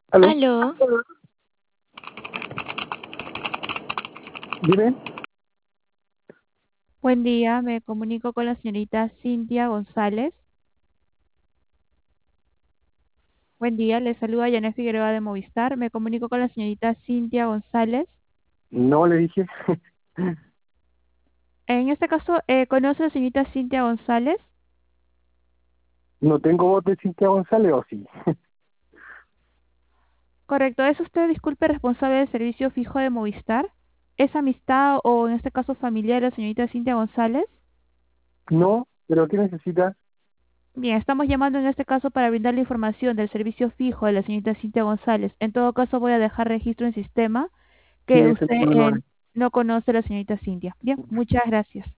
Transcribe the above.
Aló, Aló, dime. Buen día, me comunico con la señorita Cintia González. Buen día, le saluda Janet Figueroa de Movistar. Me comunico con la señorita Cintia González. No le dije. En este caso, ¿conoce a la señorita Cintia González? No tengo voz de Cintia González, ¿o sí? Correcto, ¿es usted, disculpe, responsable del servicio fijo de Movistar? ¿Es amistad o en este caso familiar de la señorita Cintia González? No, pero ¿qué necesitas? Bien, estamos llamando en este caso para brindar la información del servicio fijo de la señorita Cintia González. En todo caso, voy a dejar registro en sistema Sí, que ese usted número no es. no conoce a la señorita Cintia. Bien, muchas gracias.